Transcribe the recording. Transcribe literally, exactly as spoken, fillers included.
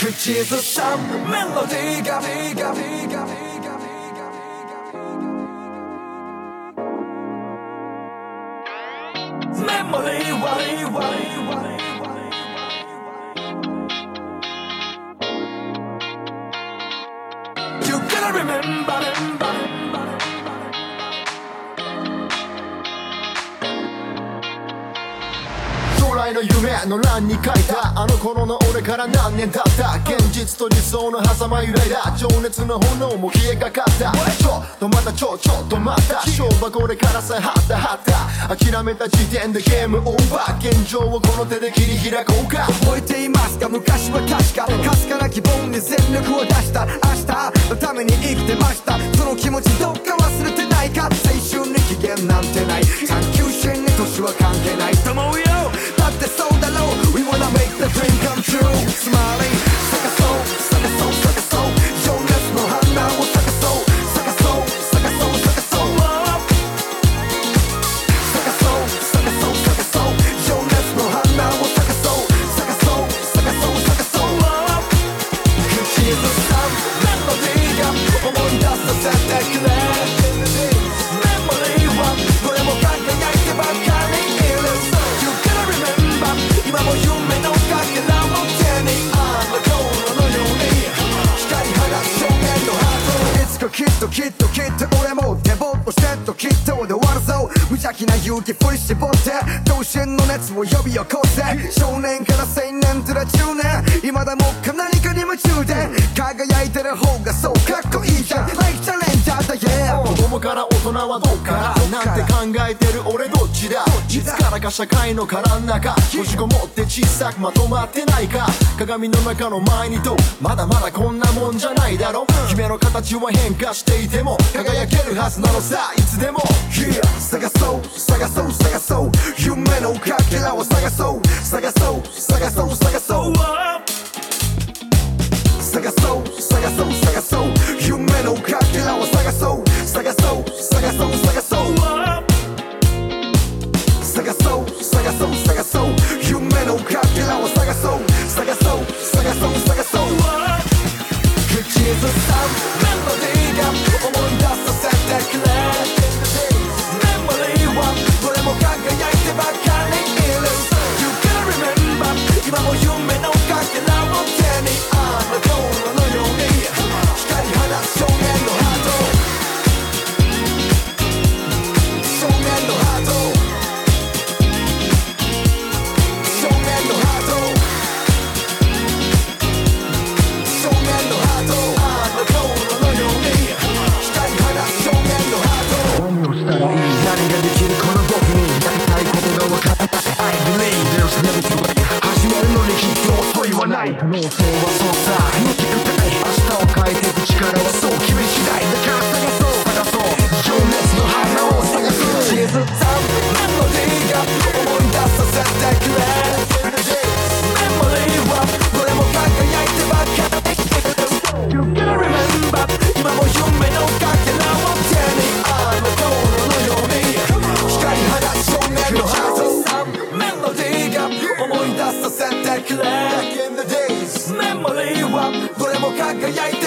口ずさむメロディーがメモリーはYou gotta remember, remember, remember. 将来の夢の欄に書いたあの頃の俺から何年経った現実と理想の狭間揺らいだ情熱の炎も消えかかったちょっとまたちょちょっとまた勝負はこれからさはったはった諦めた時点でゲームオーバー現状をこの手で切り開こうか覚えていますか昔は確かかすかな希望に全力を出した明日のために生きてましたその気持ちどっか忘れてないか青春に期限なんてない探求心に年は関係ないと思うよだってそうだろう We wanna make the dream come true つまり探そう探そう探そう情熱の花を探そう探そう探そう探そう探そう探そう探そう情熱の花を探そう探そう探そう探そう口ずさむメロディーが思い出させてくれメモリーはどれも輝いてばかりいる今も夢のかけらを手にあの頃のように光り放つ少年のハートいつかきっときっときっと俺もデボットしてっときっとで終わるぞ無邪気な勇気振り絞って同心の熱を呼び起こせ少年から青年ずらじゅうねん今でも何かに夢中で輝いてる方がそうかっこいいじゃん Like Challenger だ yeah 子供から大人はどっからなんて考えてる俺どっちだいつからか社会の殻の中閉じこもって小さくまとまってないか鏡の中の前にとまだまだこんなもんじゃないだろ夢の形は変化していても輝けるはずなのさいつでも Yeah 探そう探そう探そう夢のかけらを探そう探そう探そう探そう探そう探そう探そう夢のかけらを探そう探そう探そう探そう探そう探そう探そう夢のかけらを探そう探そう探そう探そう口ずさむメロディーが思い出させてくれメモリーはどれも輝いてばかりいる You gotta remember 今も夢のかけらを手にあの頃のように光り放つ少年のハート少年のハート少年のハート少年のハートあの頃のように光り放つ少年のハート何をしたらいい何ができるこの僕にやりたいことが分かった I believe there's never too late 始めるのにきっと遅いはない可能性はそうさ向き不可明明日を変えていく力はそう君次第だから探そう探そう情熱の花を探そう口ずさむメロディーが思い出させてくれメモリーはどれも輝いてばかり You gotta remember 今も夢のかけらを手にあの頃のように光り放つ少年のハートメロディーが思い出させてくれ Back in the days メモリーはどれも輝いて